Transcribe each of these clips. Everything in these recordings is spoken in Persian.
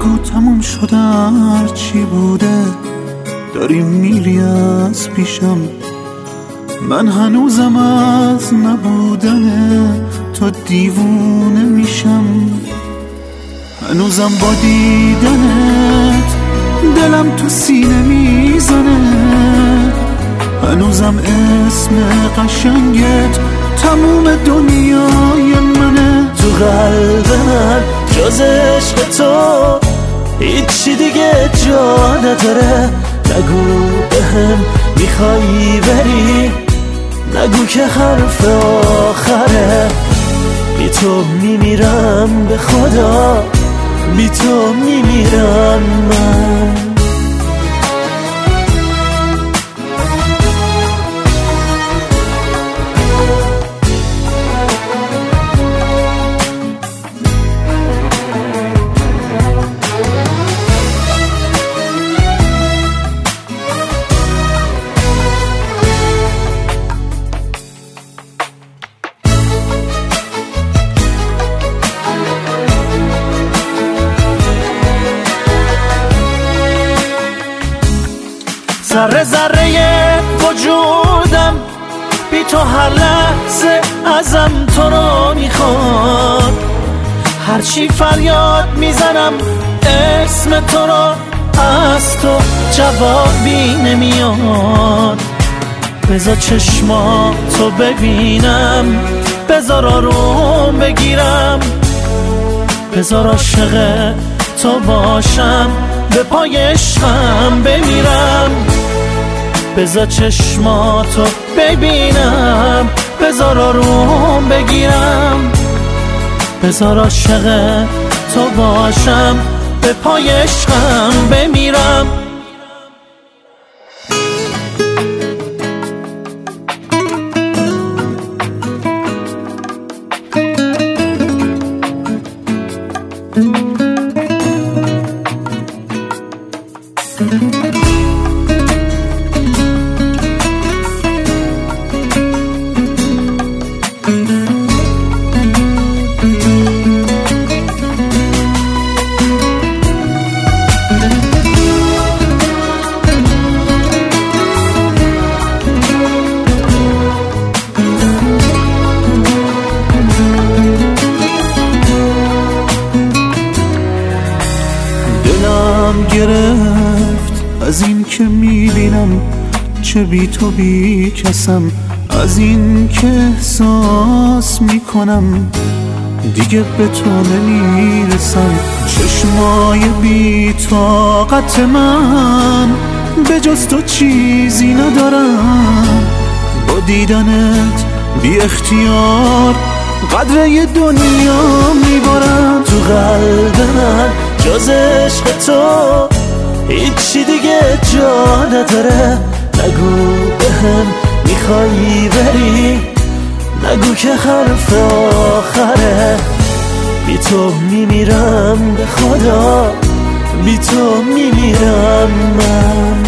بگو تموم شده هرچی بوده، داری میری از پیشم. من هنوزم از نبودن تو دیوونه میشم. هنوزم با دیدنت دلم تو سینه میزنه. هنوزم اسم قشنگت تموم دنیای منه. تو قلب من جز عشق تو هیچی دیگه جا نداره. نگو بهم میخوایی بری، نگو که حرف آخره. بی تو میمیرم به خدا، بی تو میمیرم من. ذره ذره وجودم بی تو هر لحظه ازم تو رو میخواد. هرچی فریاد میزنم اسم تو رو، از تو جوابی نمیاد. بذار چشماتو ببینم، بذار آروم بگیرم، بذار عاشق تو باشم، به پای عشقم بمیرم. بذار چشماتو ببینم، بذار آروم بگیرم، بذار عاشق تو باشم، به پای عشقم بمیرم. گرفت از این که میبینم چه بی تو بی کسم، از این که احساس میکنم دیگه به تو نمیرسم. چشمای بی طاقت من به جز تو چیزی ندارم. با دیدنت بی اختیار قدر دنیا میبارم. تو قلب من جز عشق تو هیچی دیگه جا نداره. نگو بهم میخوایی بری، نگو که حرف آخره. بی تو میمیرم به خدا، بی تو میمیرم من.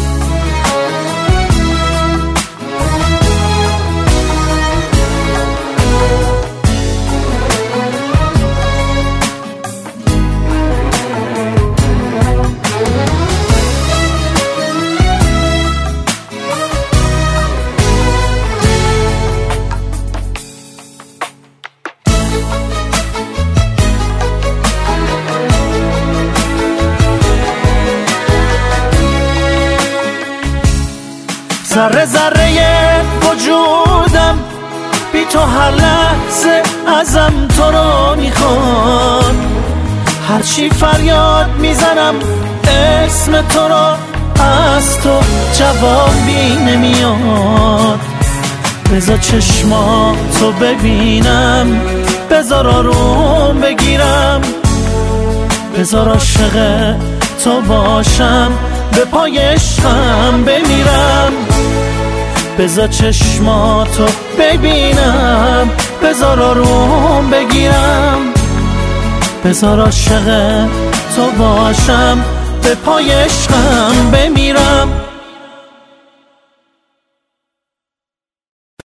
ذره ذره وجودم بی تو هر لحظه ازم تو رو میخواد. هرچی فریاد میزنم اسم تو رو، از تو جوابی نمیاد. بذار چشماتو ببینم، بذار آروم بگیرم، بذار عاشق تو باشم، به پای عشقم بمیرم. بذار چشماتو ببینم، بذار آروم بگیرم، بذار عاشق تو باشم، به پای عشقم بمیرم.